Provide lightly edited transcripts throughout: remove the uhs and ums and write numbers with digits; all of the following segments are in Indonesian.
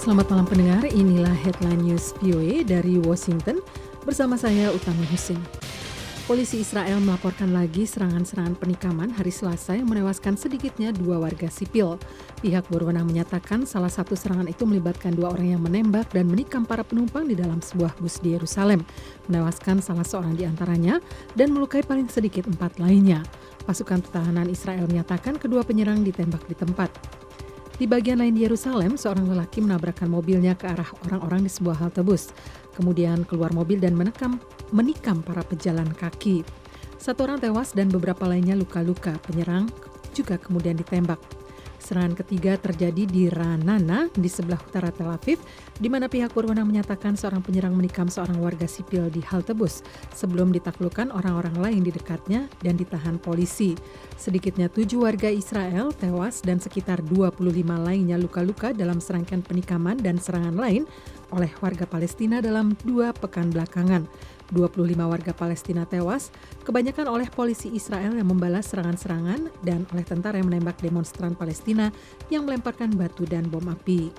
Selamat malam pendengar, inilah Headline News VOA dari Washington bersama saya Utami Husin. Polisi Israel melaporkan lagi serangan-serangan penikaman hari Selasa yang menewaskan sedikitnya 2 warga sipil. Pihak berwenang menyatakan salah satu serangan itu melibatkan 2 orang yang menembak dan menikam para penumpang di dalam sebuah bus di Yerusalem, menewaskan salah seorang di antaranya dan melukai paling sedikit 4 lainnya. Pasukan pertahanan Israel menyatakan kedua penyerang ditembak di tempat. Di bagian lain di Yerusalem, seorang lelaki menabrakkan mobilnya ke arah orang-orang di sebuah halte bus. Kemudian keluar mobil dan menikam para pejalan kaki. 1 orang tewas dan beberapa lainnya luka-luka. Penyerang juga kemudian ditembak. Serangan ketiga terjadi di Ra'anana di sebelah utara Tel Aviv, di mana pihak berwenang menyatakan seorang penyerang menikam seorang warga sipil di halte bus sebelum ditaklukkan orang-orang lain di dekatnya dan ditahan polisi. Sedikitnya 7 warga Israel tewas dan sekitar 25 lainnya luka-luka dalam serangkaian penikaman dan serangan lain oleh warga Palestina dalam 2 pekan belakangan. 25 warga Palestina tewas, kebanyakan oleh polisi Israel yang membalas serangan-serangan dan oleh tentara yang menembak demonstran Palestina yang melemparkan batu dan bom api.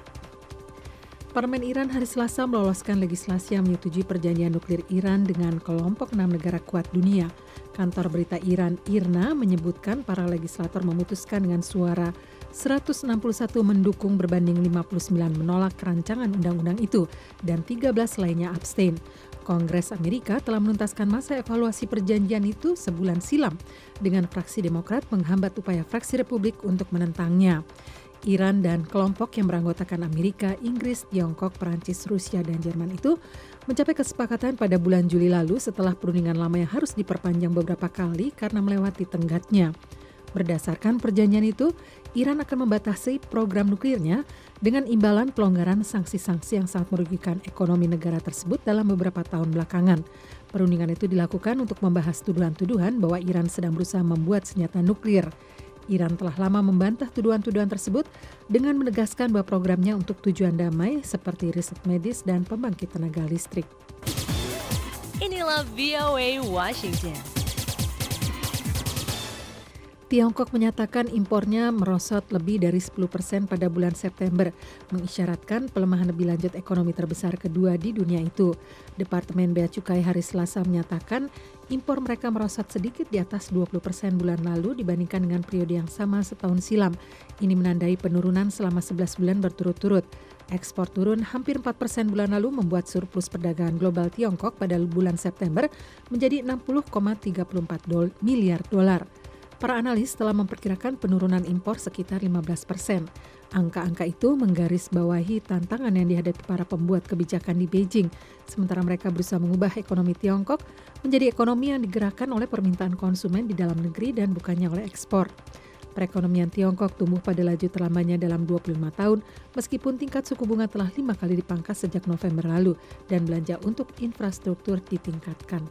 Parlemen Iran hari Selasa meloloskan legislasi yang menyetujui perjanjian nuklir Iran dengan kelompok 6 negara kuat dunia. Kantor berita Iran IRNA menyebutkan para legislator memutuskan dengan suara 161 mendukung berbanding 59 menolak rancangan undang-undang itu dan 13 lainnya abstain. Kongres Amerika telah menuntaskan masa evaluasi perjanjian itu sebulan silam dengan fraksi Demokrat menghambat upaya fraksi Republik untuk menentangnya. Iran dan kelompok yang beranggotakan Amerika, Inggris, Tiongkok, Perancis, Rusia, dan Jerman itu mencapai kesepakatan pada bulan Juli lalu setelah perundingan lama yang harus diperpanjang beberapa kali karena melewati tenggatnya. Berdasarkan perjanjian itu, Iran akan membatasi program nuklirnya dengan imbalan pelonggaran sanksi-sanksi yang sangat merugikan ekonomi negara tersebut dalam beberapa tahun belakangan. Perundingan itu dilakukan untuk membahas tuduhan-tuduhan bahwa Iran sedang berusaha membuat senjata nuklir. Iran telah lama membantah tuduhan-tuduhan tersebut dengan menegaskan bahwa programnya untuk tujuan damai seperti riset medis dan pembangkit tenaga listrik. Inilah VOA Washington. Tiongkok menyatakan impornya merosot lebih dari 10% pada bulan September, mengisyaratkan pelemahan lebih lanjut ekonomi terbesar kedua di dunia itu. Departemen Bea Cukai hari Selasa menyatakan impor mereka merosot sedikit di atas 20% bulan lalu dibandingkan dengan periode yang sama setahun silam. Ini menandai penurunan selama 11 bulan berturut-turut. Ekspor turun hampir 4% bulan lalu membuat surplus perdagangan global Tiongkok pada bulan September menjadi 60,34 miliar dolar. Para analis telah memperkirakan penurunan impor sekitar 15%. Angka-angka itu menggarisbawahi tantangan yang dihadapi para pembuat kebijakan di Beijing, sementara mereka berusaha mengubah ekonomi Tiongkok menjadi ekonomi yang digerakkan oleh permintaan konsumen di dalam negeri dan bukannya oleh ekspor. Perekonomian Tiongkok tumbuh pada laju terlambatnya dalam 25 tahun, meskipun tingkat suku bunga telah 5 kali dipangkas sejak November lalu dan belanja untuk infrastruktur ditingkatkan.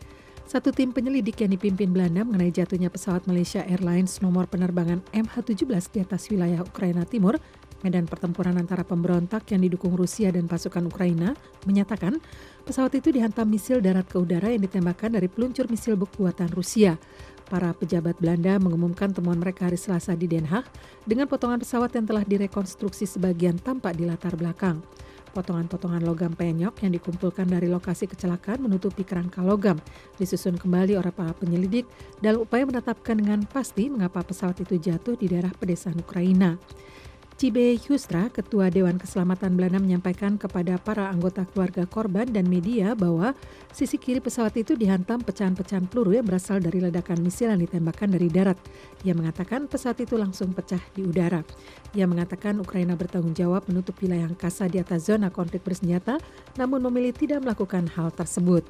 1 tim penyelidik yang dipimpin Belanda mengenai jatuhnya pesawat Malaysia Airlines nomor penerbangan MH17 di atas wilayah Ukraina Timur, medan pertempuran antara pemberontak yang didukung Rusia dan pasukan Ukraina, menyatakan pesawat itu dihantam misil darat ke udara yang ditembakkan dari peluncur misil buatan Rusia. Para pejabat Belanda mengumumkan temuan mereka hari Selasa di Den Haag dengan potongan pesawat yang telah direkonstruksi sebagian tampak di latar belakang. Potongan-potongan logam penyok yang dikumpulkan dari lokasi kecelakaan menutupi kerangka logam, disusun kembali oleh para penyelidik dalam upaya menetapkan dengan pasti mengapa pesawat itu jatuh di daerah pedesaan Ukraina. Cibe Hustra, Ketua Dewan Keselamatan Belanda, menyampaikan kepada para anggota keluarga korban dan media bahwa sisi kiri pesawat itu dihantam pecahan-pecahan peluru yang berasal dari ledakan misil yang ditembakkan dari darat. Ia mengatakan pesawat itu langsung pecah di udara. Ia mengatakan Ukraina bertanggung jawab menutup wilayah angkasa di atas zona konflik bersenjata, namun memilih tidak melakukan hal tersebut.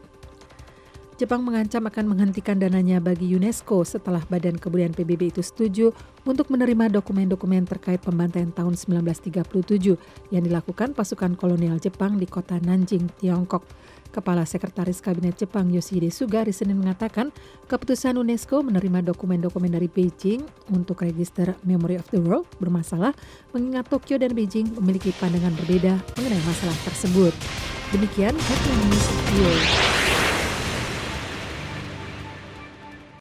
Jepang mengancam akan menghentikan dananya bagi UNESCO setelah Badan Kebudayaan PBB itu setuju untuk menerima dokumen-dokumen terkait pembantaian tahun 1937 yang dilakukan pasukan kolonial Jepang di kota Nanjing, Tiongkok. Kepala Sekretaris Kabinet Jepang Yoshihide Suga hari Senin mengatakan keputusan UNESCO menerima dokumen-dokumen dari Beijing untuk register Memory of the World bermasalah, mengingat Tokyo dan Beijing memiliki pandangan berbeda mengenai masalah tersebut. Demikian Headline News VOA.